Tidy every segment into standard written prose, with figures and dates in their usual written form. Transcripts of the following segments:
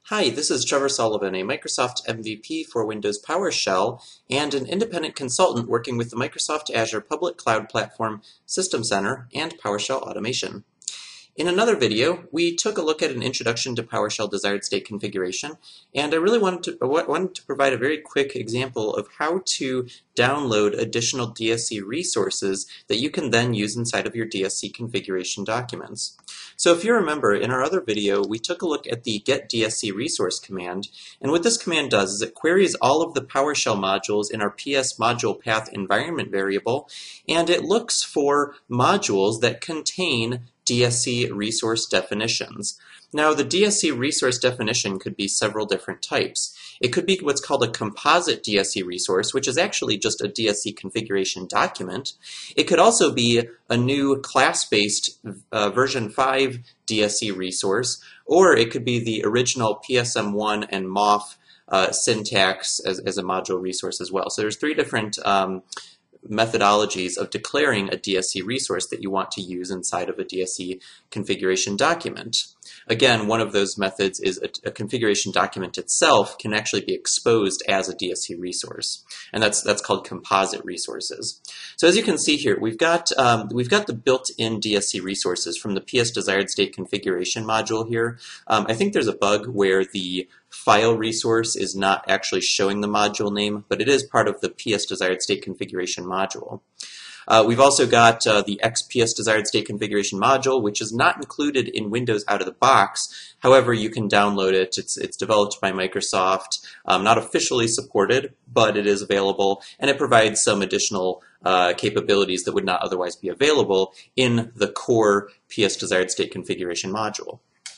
Hi, this is Trevor Sullivan, a Microsoft MVP for Windows PowerShell and an independent consultant working with the Microsoft Azure Public Cloud Platform System Center and PowerShell Automation. In another video, we took a look at an introduction to PowerShell desired state configuration, and I really wanted to provide a very quick example of how to download additional DSC resources that you can then use inside of your DSC configuration documents. So if you remember, in our other video, we took a look at the get DSC resource command, and what this command does is it queries all of the PowerShell modules in our PS module path environment variable, and it looks for modules that contain DSC resource definitions. Now, the DSC resource definition could be several different types. It could be what's called a composite DSC resource, which is actually just a DSC configuration document. It could also be a new class-based version 5 DSC resource, or it could be the original PSM1 and MOF syntax as a module resource as well. So there's three different methodologies of declaring a DSC resource that you want to use inside of a DSC configuration document. Again, one of those methods is a configuration document itself can actually be exposed as a DSC resource, and that's called composite resources. So as you can see here, we've got the built-in DSC resources from the PS desired state configuration module here. I think there's a bug where the file resource is not actually showing the module name, but it is part of the PS desired state configuration module. We've also got the XPS desired state configuration module, which is not included in Windows out of the box. However, you can download it. It's developed by Microsoft, not officially supported, but it is available, and it provides some additional capabilities that would not otherwise be available in the core PS desired state configuration module.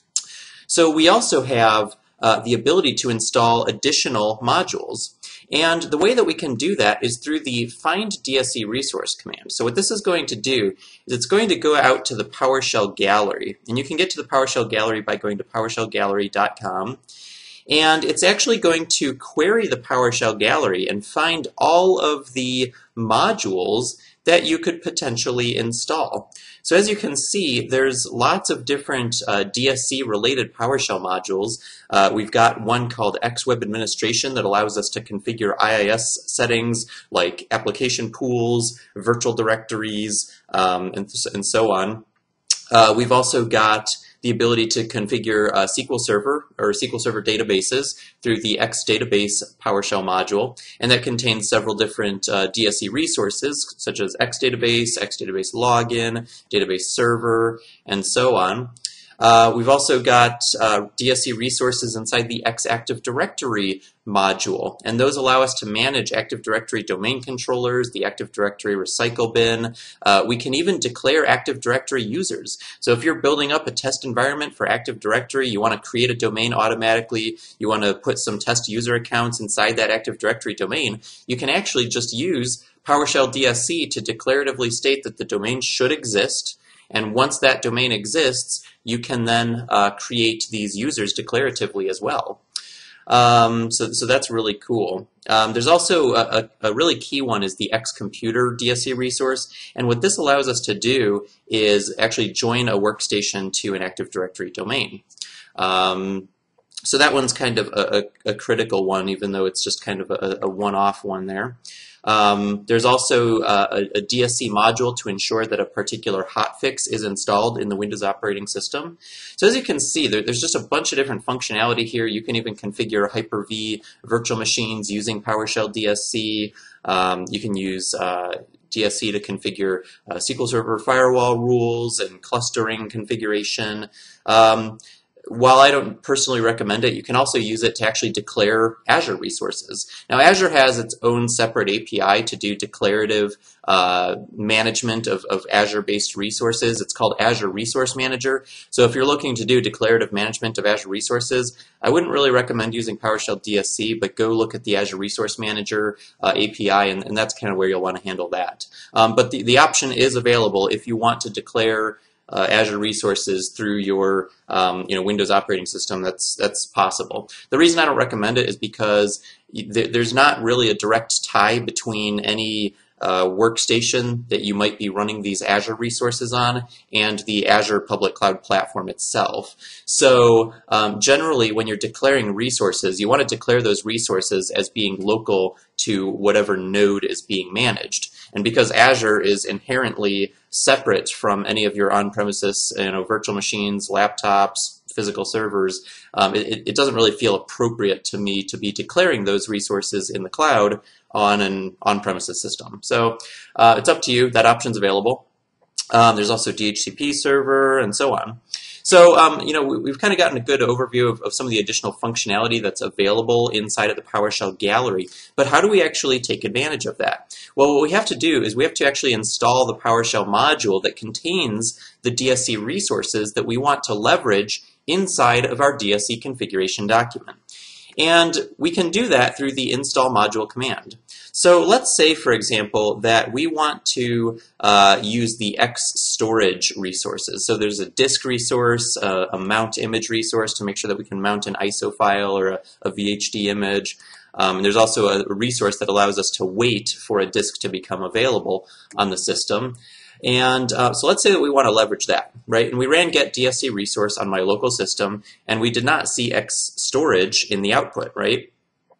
So we also have the ability to install additional modules. And the way that we can do that is through the find DSC resource command. So what this is going to do is it's going to go out to the PowerShell gallery. And you can get to the PowerShell gallery by going to PowerShellGallery.com. And it's actually going to query the PowerShell gallery and find all of the modules that you could potentially install. So as you can see, there's lots of different DSC-related PowerShell modules. We've got one called XWeb Administration that allows us to configure IIS settings like application pools, virtual directories, and so on. We've also got the ability to configure SQL Server or SQL Server databases through the XDatabase PowerShell module, and that contains several different DSC resources such as XDatabase, XDatabase Login, Database Server, and so on. We've also got DSC resources inside the X Active Directory module, and those allow us to manage Active Directory domain controllers, the Active Directory recycle bin. We can even declare Active Directory users. So if you're building up a test environment for Active Directory, you want to create a domain automatically, you want to put some test user accounts inside that Active Directory domain, you can actually just use PowerShell DSC to declaratively state that the domain should exist, and once that domain exists, you can then create these users declaratively as well. So that's really cool. There's also a really key one is the XComputer DSC resource, and what this allows us to do is actually join a workstation to an Active Directory domain. So that one's kind of a critical one, even though it's just kind of a one-off one there. There's also a DSC module to ensure that a particular hotfix is installed in the Windows operating system. So as you can see, there's just a bunch of different functionality here. You can even configure Hyper-V virtual machines using PowerShell DSC. You can use DSC to configure SQL Server firewall rules and clustering configuration. While I don't personally recommend it, you can also use it to actually declare Azure resources. Now, Azure has its own separate API to do declarative management of Azure-based resources. It's called Azure Resource Manager. So if you're looking to do declarative management of Azure resources, I wouldn't really recommend using PowerShell DSC, but go look at the Azure Resource Manager API, and that's kind of where you'll want to handle that. But the option is available if you want to declare Azure resources through your Windows operating system. That's possible. The reason I don't recommend it is because there's not really a direct tie between any workstation that you might be running these Azure resources on, and the Azure Public Cloud Platform itself. So generally, when you're declaring resources, you want to declare those resources as being local to whatever node is being managed. And because Azure is inherently separate from any of your on-premises, virtual machines, laptops, physical servers, it doesn't really feel appropriate to me to be declaring those resources in the cloud on an on-premises system. So it's up to you. That option's available. There's also DHCP server and so on. So, we've kind of gotten a good overview of some of the additional functionality that's available inside of the PowerShell gallery. But how do we actually take advantage of that? Well, what we have to do is we have to actually install the PowerShell module that contains the DSC resources that we want to leverage inside of our DSC configuration document. And we can do that through the install module command. So let's say, for example, that we want to use the X storage resources. So there's a disk resource, a mount image resource to make sure that we can mount an ISO file or a VHD image. And there's also a resource that allows us to wait for a disk to become available on the system. And so let's say that we want to leverage that, right? And we ran get DSC resource on my local system, and we did not see X storage in the output, right?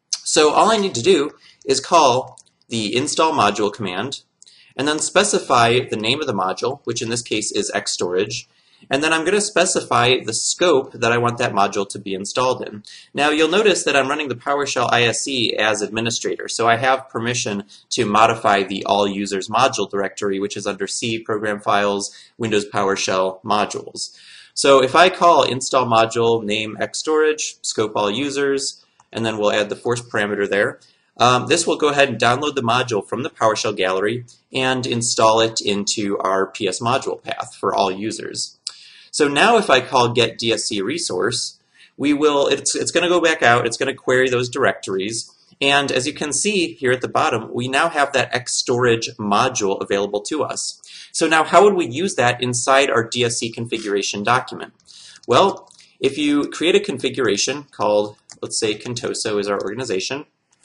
So all I need to do is call the install module command, and then specify the name of the module, which in this case is X storage, and then I'm going to specify the scope that I want that module to be installed in. Now you'll notice that I'm running the PowerShell ISE as administrator, so I have permission to modify the all users module directory, which is under C, program files, Windows PowerShell modules. So if I call install module name X storage, scope all users, and then we'll add the force parameter there, this will go ahead and download the module from the PowerShell gallery and install it into our PS module path for all users. So now if I call get DSC resource, it's going to go back out, it's going to query those directories, and as you can see here at the bottom, we now have that X storage module available to us. So now how would we use that inside our DSC configuration document? Well, if you create a configuration called, let's say Contoso is our organization,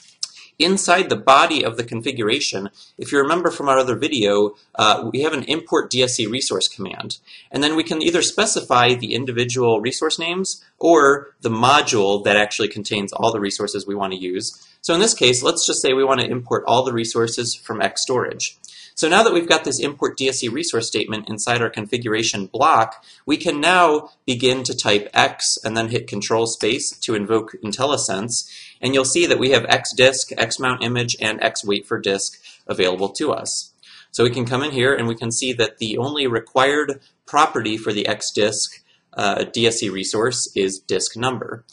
inside the body of the configuration, if you remember from our other video, we have an import DSC resource command. And then we can either specify the individual resource names or the module that actually contains all the resources we want to use. So in this case, let's just say we want to import all the resources from X storage. So now that we've got this import DSC resource statement inside our configuration block, we can now begin to type X and then hit Control Space to invoke IntelliSense, and you'll see that we have X disk, X mount image, and X wait for disk available to us. So we can come in here and we can see that the only required property for the X disk DSC resource is disk number.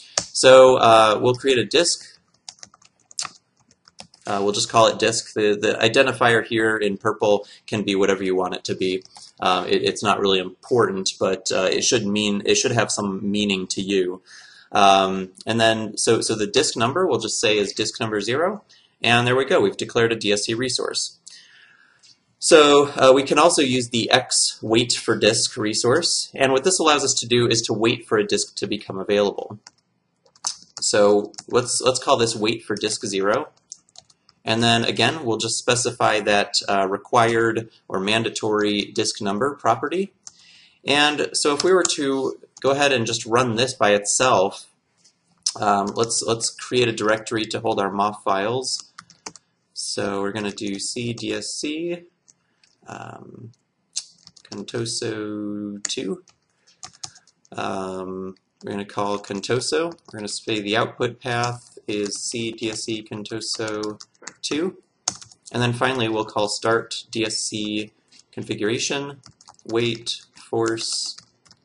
So we'll create a disk. We'll just call it disk. The identifier here in purple can be whatever you want it to be. It's not really important, but it should have some meaning to you. And then so the disk number we'll just say is disk number 0, and there we go. We've declared a DSC resource. So we can also use the X wait for disk resource, and what this allows us to do is to wait for a disk to become available. So let's call this wait for disk 0. And then again, we'll just specify that required or mandatory disk number property. And so if we were to go ahead and just run this by itself, let's create a directory to hold our MOF files. So we're going to do cdsc Contoso 2. We're going to call Contoso. We're going to say the output path is cdsc Contoso 2. And then finally we'll call start DSC configuration, wait, force,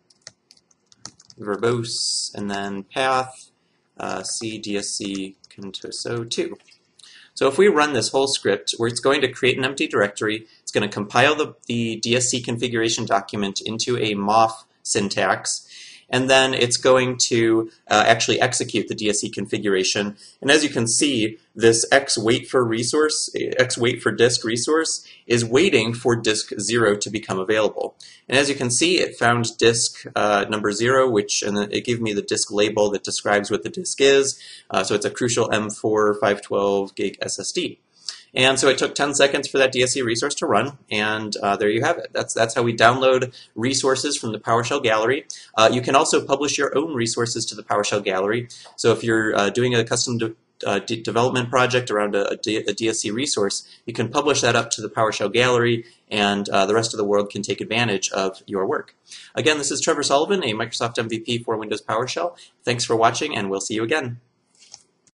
verbose, and then path, cdsc Contoso 2. So if we run this whole script, where it's going to create an empty directory, it's going to compile the DSC configuration document into a MOF syntax, and then it's going to actually execute the DSC configuration. And as you can see, this X wait for disk resource is waiting for disk 0 to become available. And as you can see, it found disk number 0, and then it gave me the disk label that describes what the disk is. So it's a Crucial M4 512 gig SSD. And so it took 10 seconds for that DSC resource to run, and there you have it. That's how we download resources from the PowerShell gallery. You can also publish your own resources to the PowerShell gallery. So if you're doing a custom development project around a DSC resource, you can publish that up to the PowerShell gallery, and the rest of the world can take advantage of your work. Again, this is Trevor Sullivan, a Microsoft MVP for Windows PowerShell. Thanks for watching, and we'll see you again.